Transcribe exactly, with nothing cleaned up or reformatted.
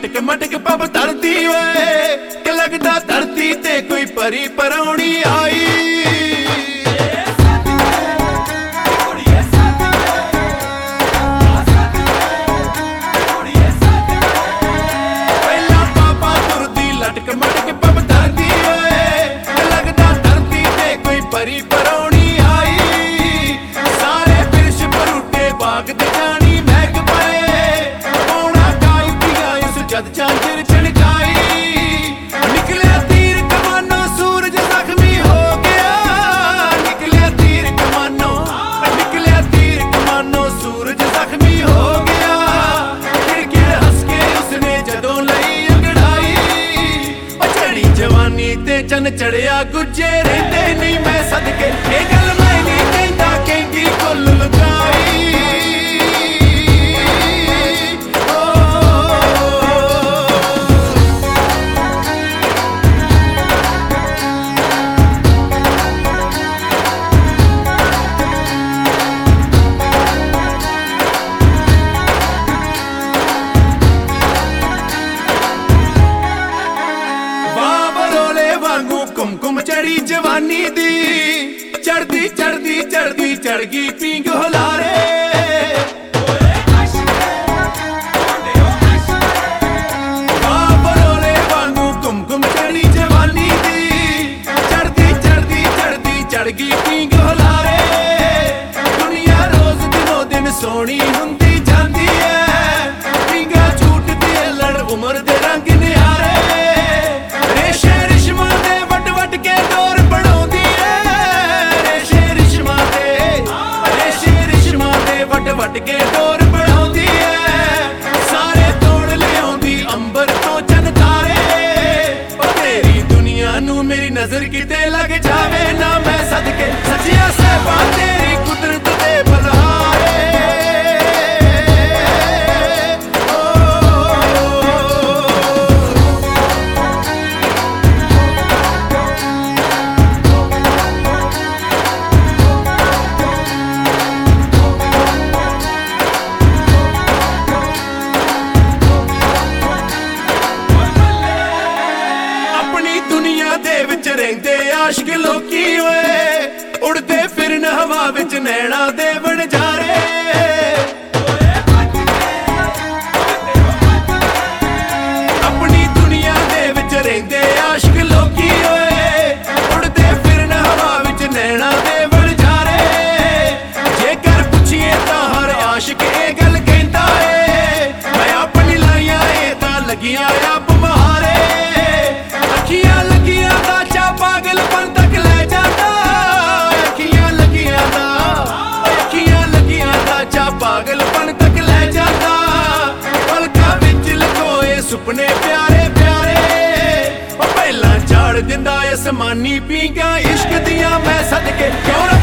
मटक मटक पब धरती वे कि लगदा धरती ते कोई परी परौनी आई। पहला पापा तुरदी लटक मटक पब धरती वे कि लगदा धरती ते कोई परी परौनी आई। सारे बिरश बरूटे बाग ते जानी महक पए पौना गाई पिया इस जद झांझर छड़काई। निकले तीर कमानो सूरज जख्मी हो गया, निकले तीर कमानो निकले तीर कमानो सूरज जख्मी हो गया। खिड़की हंस के उसने जदों लई अंगड़ाई चढ़ी जवानी ते चन चढ़िया गुज्जे रहते नहीं मैं सदके ये गल मैं नहीं कहता कहंगी कुल लुकाई। कुमकुम चढ़ी जवानी दी चढ़दी चढ़दी चढ़दी चढ़ गई पींग हुलारे। बरोले वांगू कुमकुम चढ़ी जवानी दी चढ़दी चढ़दी चढ़दी चढ़ गई पींग हुलारे। दुनिया रोज दिनों दिन सोनी हुंदी जांदी है पींगा झूठदी लड़ उम्र दे रंग निहारे। रेशे रिश्मा दे वट वट के डोर बढ़ाउंदी है रेशे रिश्मा दे रेशे रिश्मा दे वट वट के डोर बढ़ाउंदी है। सारे तोड़ लियाउंदी अंबर तो चन तारे ओ तेरी दुनिया नू मेरी नजर किते लग जावे ना मैं सदके सचिया सहबा तेरी कुदरत दे बलहारे। रहंदे आशिक लोकी ओए उड़दे फिरन हवा विच नैना दे बनजारे। अपनी दुनिया दे विच रहंदे आशिक लोकी ओए उड़दे फिरन हवा विच नैना दे बनजारे। जेकर पुछिए तां हर आशिक ए गल कहंदा ए मैं अपनी लाइयां ए तां लगियां आप महारे। अखियां लगियां दा पागलपन तक ले जाता अखियां लगियां दा अखियां लगियां दा चा पागलपन तक ले जाता। पलका विच लकोए सुपने प्यारे प्यारे ओ पहला झाड़ दिंदा आसमानी पींगा इश्क दियां मैं सदके क्यों